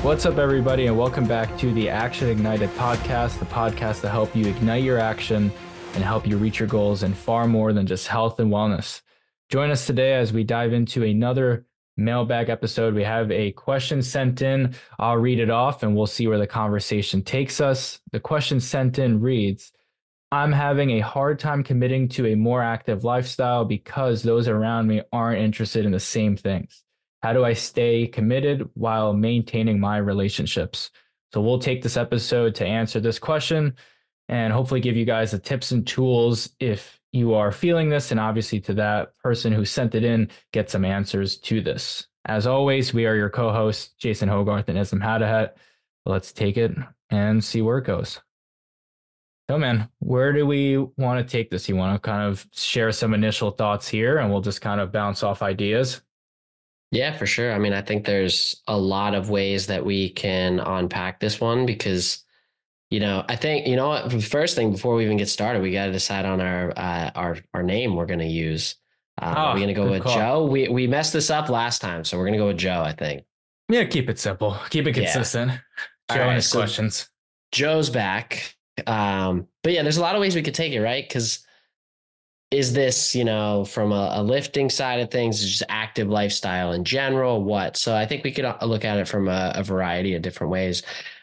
What's up, everybody, and welcome back to the Action Ignited podcast, the podcast to help you ignite your action and help you reach your goals in far more than just health and wellness. Join us today as we dive into another mailbag episode. We have a question sent in. I'll read it off and we'll see where the conversation takes us. The question sent in reads, I'm having a hard time committing to a more active lifestyle because those around me aren't interested in the same things. How do I stay committed while maintaining my relationships? So we'll take this episode to answer this question and hopefully give you guys the tips and tools if you are feeling this. And obviously to that person who sent it in, get some answers to this. As always, we are your co-hosts, Jason Hogarth and Islam Hadahat. Let's take it and see where it goes. So, man, where do we want to take this? You want to kind of share some initial thoughts here and we'll just kind of bounce off ideas? Yeah, for sure. I mean, I think there's a lot of ways that we can unpack this one because, I think, what, the first thing before we even get started, we got to decide on our name we're going to use. We're going to go with call. Joe. We messed this up last time, so we're going to go with Joe, I think. Yeah, keep it simple. Keep it consistent. Yeah. Joe and his questions. Joe's back. But yeah, there's a lot of ways we could take it, right? Because is this, from a lifting side of things, just active lifestyle in general? What? So I think we could look at it from a variety of different ways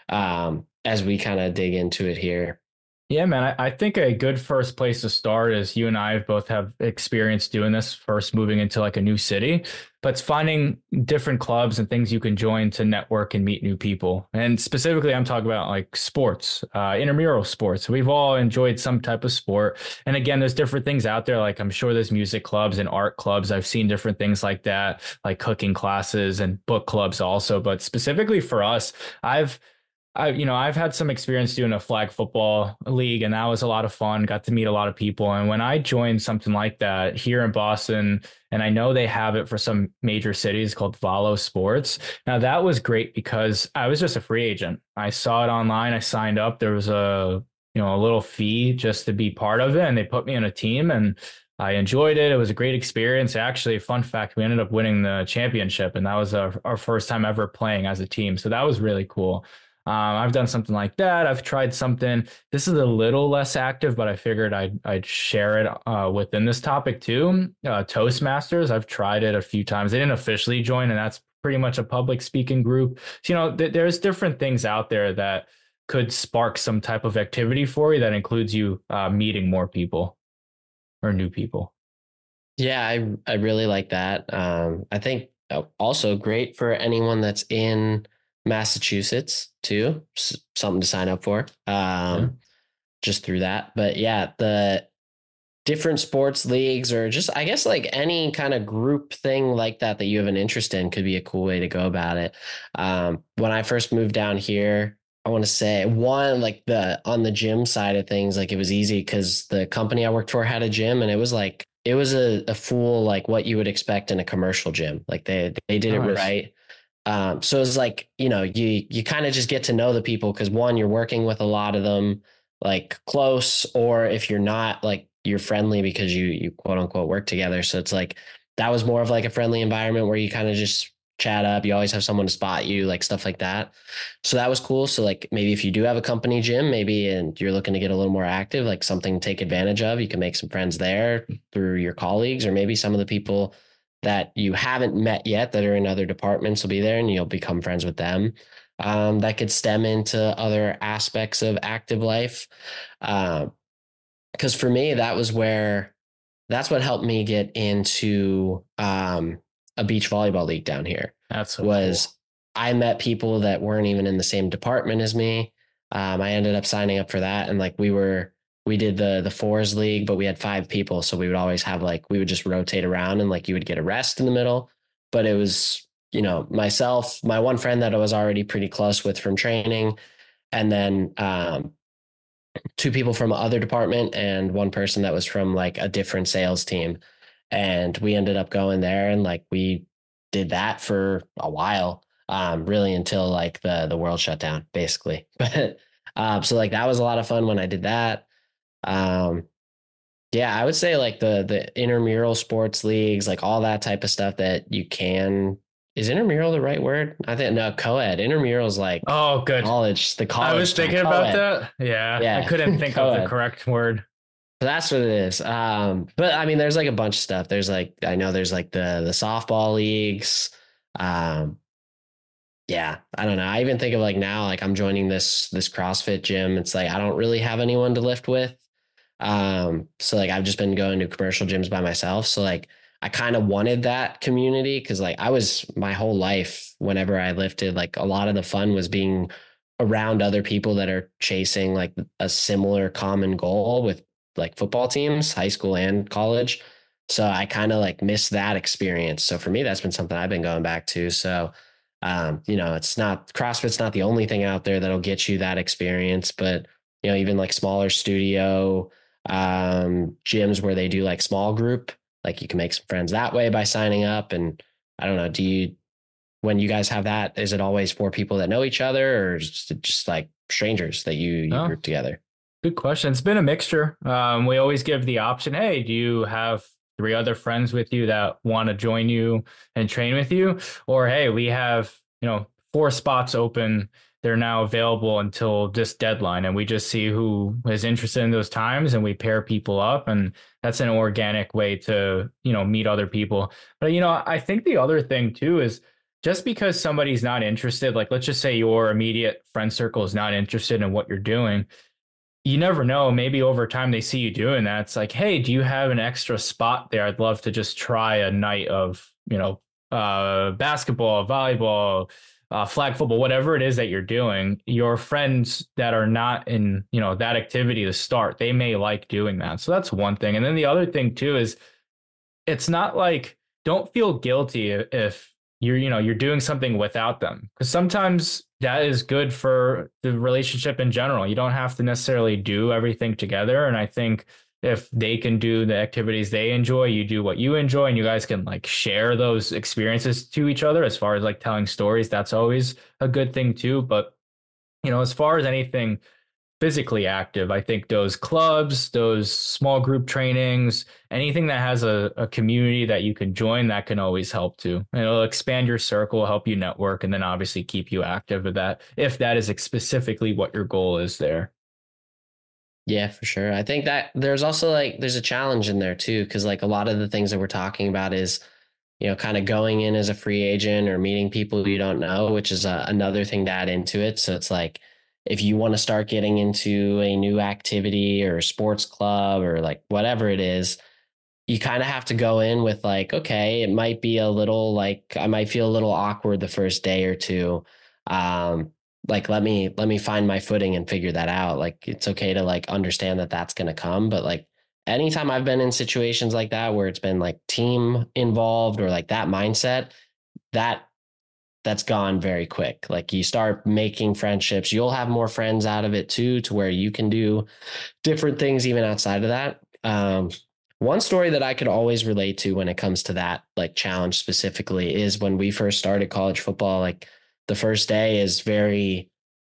as we kind of dig into it here. Yeah, man, I think a good first place to start is you and I both have experience doing this, first moving into like a new city, but it's finding different clubs and things you can join to network and meet new people. And specifically, I'm talking about like sports, intramural sports. We've all enjoyed some type of sport. And again, there's different things out there. Like I'm sure there's music clubs and art clubs. I've seen different things like that, like cooking classes and book clubs also. But specifically for us, I've had some experience doing a flag football league, and that was a lot of fun. Got to meet a lot of people. And when I joined something like that here in Boston, and I know they have it for some major cities called Valo Sports. Now that was great because I was just a free agent. I saw it online. I signed up. There was a little fee just to be part of it. And they put me on a team and I enjoyed it. It was a great experience. Actually, fun fact, we ended up winning the championship, and that was our first time ever playing as a team. So that was really cool. I've done something like that. I've tried something. This is a little less active, but I figured I'd share it within this topic too. Toastmasters. I've tried it a few times. They didn't officially join, and that's pretty much a public speaking group. So, there's different things out there that could spark some type of activity for you that includes you meeting more people or new people. Yeah, I really like that. I think also great for anyone that's in Massachusetts too, something to sign up for just through that. But yeah, the different sports leagues or just, I guess, like any kind of group thing like that you have an interest in could be a cool way to go about it. When I first moved down here, I want to say on the gym side of things, like it was easy because the company I worked for had a gym, and it was a full, like what you would expect in a commercial gym. Like they did it right. So it's like, you kind of just get to know the people because one, you're working with a lot of them like close, or if you're not, like you're friendly because you quote unquote work together. So it's like, that was more of like a friendly environment where you kind of just chat up. You always have someone to spot you, like stuff like that. So that was cool. So like maybe if you do have a company gym, and you're looking to get a little more active, like something to take advantage of, you can make some friends there through your colleagues, or maybe some of the people that you haven't met yet that are in other departments will be there and you'll become friends with them. That could stem into other aspects of active life. Because for me, that's what helped me get into a beach volleyball league down here. That's so cool. I met people that weren't even in the same department as me. I ended up signing up for that. And like we did the fours league, but we had 5 people. So we would always have we would just rotate around and like you would get a rest in the middle. But it was, myself, my one friend that I was already pretty close with from training. And then 2 people from other department and 1 person that was from like a different sales team. And we ended up going there and like we did that for a while, really until like the world shut down basically. But so like that was a lot of fun when I did that. Yeah, I would say like the intramural sports leagues, like all that type of stuff that you can is intramural the right word? I think no, co-ed. Intramural is like Oh, good. college, the I was college term, thinking about co-ed. that. Yeah, I Yeah, couldn't think of the co-ed. correct word. So that's what it is. But I mean, there's like a bunch of stuff. There's like, I know there's like the softball leagues. Um, yeah, I don't know. I even think of like now, like I'm joining this CrossFit gym. It's like I don't really have anyone to lift with. So like I've just been going to commercial gyms by myself. So like I kind of wanted that community because like I was my whole life whenever I lifted, like a lot of the fun was being around other people that are chasing like a similar common goal with like football teams, high school and college. So I kind of like missed that experience. So for me, that's been something I've been going back to. So it's not CrossFit's not the only thing out there that'll get you that experience, but even like smaller studio gyms where they do like small group, like you can make some friends that way by signing up. And I don't know, when you guys have that, is it always for people that know each other or is it just like strangers that you Oh, group together? good question. It's been a mixture. We always give the option, hey, do you have three other friends with you that want to join you and train with you? Or hey, we have, four spots open. They're now available until this deadline. And we just see who is interested in those times and we pair people up. And that's an organic way to, meet other people. But, I think the other thing too is just because somebody's not interested, like let's just say your immediate friend circle is not interested in what you're doing, you never know. Maybe over time they see you doing that. It's like, hey, do you have an extra spot there? I'd love to just try a night of, basketball, volleyball, flag football, whatever it is that you're doing. Your friends that are not in, that activity to start, they may like doing that. So that's one thing. And then the other thing too is it's not like don't feel guilty if you're doing something without them because sometimes that is good for the relationship in general. You don't have to necessarily do everything together, and I think if they can do the activities they enjoy, you do what you enjoy, and you guys can like share those experiences to each other as far as like telling stories, that's always a good thing too. But as far as anything physically active, I think those clubs, those small group trainings, anything that has a community that you can join, that can always help too. And it'll expand your circle, help you network, and then obviously keep you active with that if that is specifically what your goal is there. Yeah, for sure. I think that there's also like there's a challenge in there too, because like a lot of the things that we're talking about is, kind of going in as a free agent or meeting people you don't know, which is another thing to add into it. So it's like if you want to start getting into a new activity or a sports club or like whatever it is, you kind of have to go in with like, okay, it might be a little like I might feel a little awkward the first day or two. Like let me find my footing and figure that out. Like it's okay to like understand that that's going to come, but like anytime I've been in situations like that where it's been like team involved or like that mindset, that that's gone very quick. Like you start making friendships, you'll have more friends out of it too, to where you can do different things even outside of that. One story that I could always relate to when it comes to that like challenge specifically is when we first started college football. Like the first day is very,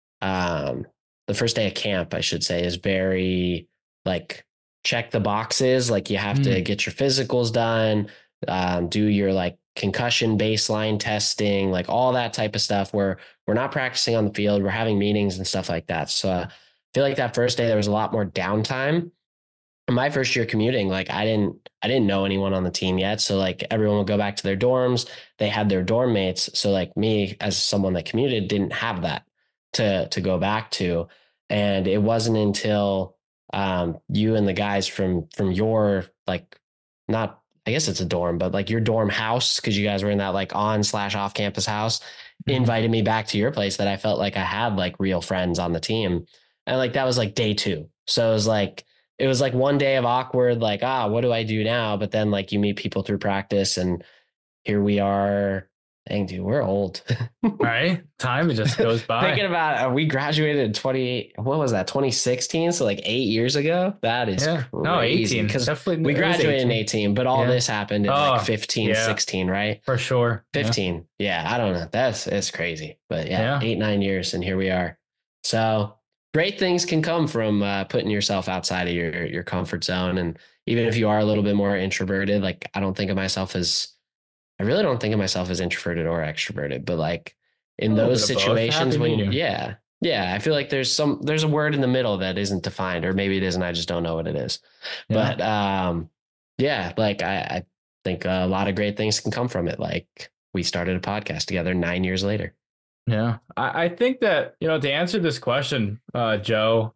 the first day of camp, I should say, is very like check the boxes. Like you have to get your physicals done, do your like concussion baseline testing, like all that type of stuff where we're not practicing on the field. We're having meetings and stuff like that. So I feel like that first day there was a lot more downtime. In my first year commuting, like I didn't know anyone on the team yet. So like everyone would go back to their dorms. They had their dorm mates. So like me as someone that commuted didn't have that to go back to. And it wasn't until you and the guys from your like not I guess it's a dorm, but like your dorm house, because you guys were in that like on/off campus house, invited me back to your place that I felt like I had like real friends on the team. And like that was like day two. So it was like one day of awkward, like, what do I do now? But then like you meet people through practice and here we are. Dang, dude, we're old. Right? Time just goes by. Thinking about we graduated in what was that, 2016? So like 8 years ago. That is crazy. No, 18. Because definitely we graduated 18. In 18, but all this happened in like 15, 16, right? For sure. 15. Yeah, I don't know. It's crazy. But 8, 9 years and here we are. So great things can come from putting yourself outside of your comfort zone. And even if you are a little bit more introverted, like I don't think of myself as I really don't think of myself as introverted or extroverted, but like A in little those bit of both. situations Happy when, medium. yeah, I feel like there's a word in the middle that isn't defined, or maybe it is, and I just don't know what it is. Yeah. But yeah, like I think a lot of great things can come from it. Like we started a podcast together 9 years later. Yeah. I think that, to answer this question, Joe,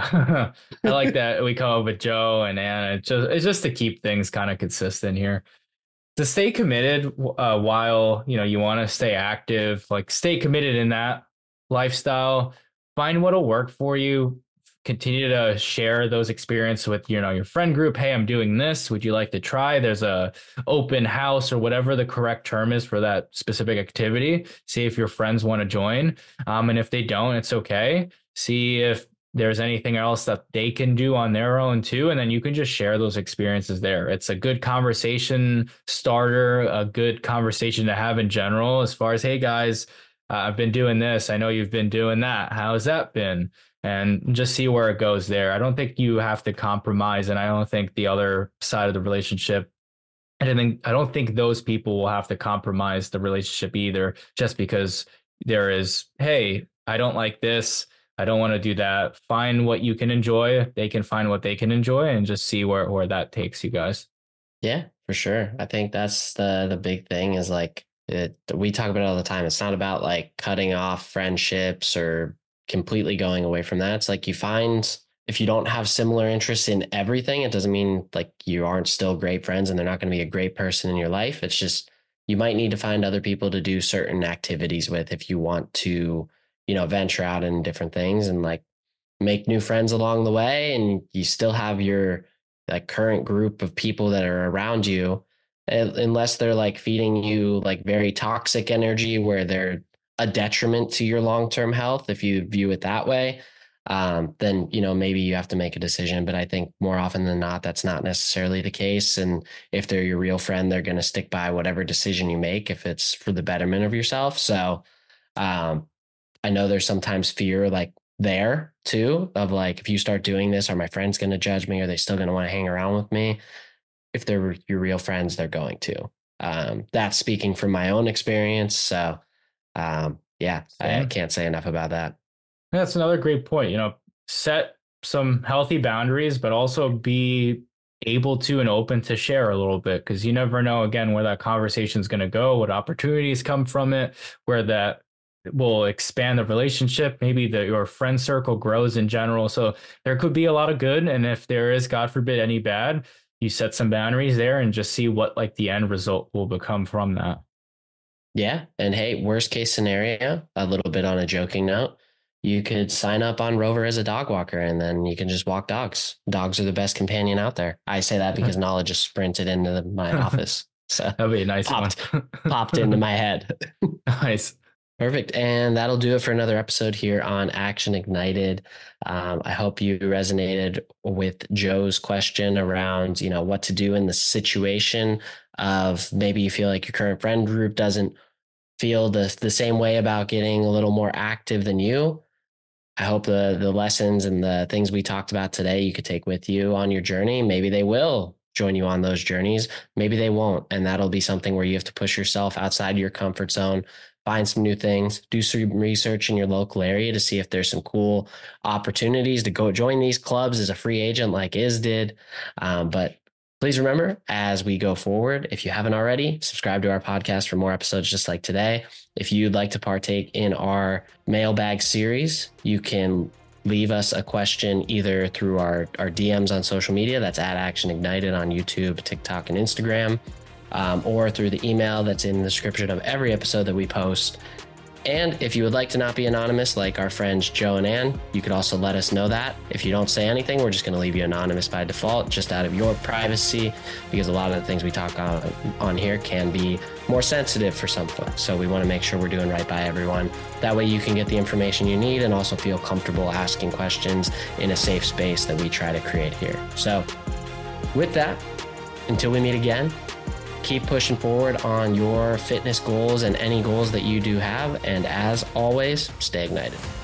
I like that we come up with Joe and Anna. It's just to keep things kind of consistent here. To stay committed while you want to stay active, like stay committed in that lifestyle, find what'll work for you, continue to share those experiences with your friend group. Hey, I'm doing this, would you like to try? There's a open house or whatever the correct term is for that specific activity. See if your friends want to join, and if they don't, it's okay. See if there's anything else that they can do on their own too, and then you can just share those experiences there. It's a good conversation starter, a good conversation to have in general, as far as, hey guys, I've been doing this, I know you've been doing that, how's that been? And just see where it goes there. I don't think you have to compromise, and I don't think the other side of the relationship, I don't think those people will have to compromise the relationship either, just because there is, hey, I don't like this, I don't want to do that. Find what you can enjoy. They can find what they can enjoy, and just see where that takes you guys. Yeah, for sure. I think that's the big thing is like we talk about it all the time. It's not about like cutting off friendships or completely going away from that. It's like you find if you don't have similar interests in everything, it doesn't mean like you aren't still great friends and they're not going to be a great person in your life. It's just you might need to find other people to do certain activities with if you want to, venture out in different things and like make new friends along the way. And you still have your like current group of people that are around you, unless they're like feeding you like very toxic energy where they're a detriment to your long-term health. If you view it that way, then, maybe you have to make a decision. But I think more often than not, that's not necessarily the case. And if they're your real friend, they're going to stick by whatever decision you make, if it's for the betterment of yourself. So I know there's sometimes fear like there too, of like, if you start doing this, are my friends going to judge me? Are they still going to want to hang around with me? If they're your real friends, they're going to. That's speaking from my own experience. So yeah, I can't say enough about that. That's another great point. Set some healthy boundaries, but also be able to and open to share a little bit, because you never know, again, where that conversation is going to go, what opportunities come from it, where that will expand the relationship. Maybe your friend circle grows in general. So there could be a lot of good. And if there is, God forbid, any bad, you set some boundaries there and just see what like the end result will become from that. Yeah. And hey, worst case scenario, a little bit on a joking note, you could sign up on Rover as a dog walker and then you can just walk dogs. Dogs are the best companion out there. I say that because knowledge just sprinted into my office. So that'd be a nice popped into my head. Nice. Perfect. And that'll do it for another episode here on Action Ignited. I hope you resonated with Joe's question around, what to do in the situation of maybe you feel like your current friend group doesn't feel the same way about getting a little more active than you. I hope the lessons and the things we talked about today you could take with you on your journey. Maybe they will join you on those journeys. Maybe they won't. And that'll be something where you have to push yourself outside your comfort zone, find some new things, do some research in your local area to see if there's some cool opportunities to go join these clubs as a free agent like Iz did. But please remember, as we go forward, if you haven't already, subscribe to our podcast for more episodes just like today. If you'd like to partake in our mailbag series, you can leave us a question either through our DMs on social media. That's at Action Ignited on YouTube, TikTok, and Instagram. Or through the email that's in the description of every episode that we post. And if you would like to not be anonymous like our friends Joe and Ann, you could also let us know that. If you don't say anything, we're just going to leave you anonymous by default, just out of your privacy, because a lot of the things we talk on here can be more sensitive for some folks. So we want to make sure we're doing right by everyone. That way you can get the information you need and also feel comfortable asking questions in a safe space that we try to create here. So with that, until we meet again, keep pushing forward on your fitness goals and any goals that you do have. And as always, stay ignited.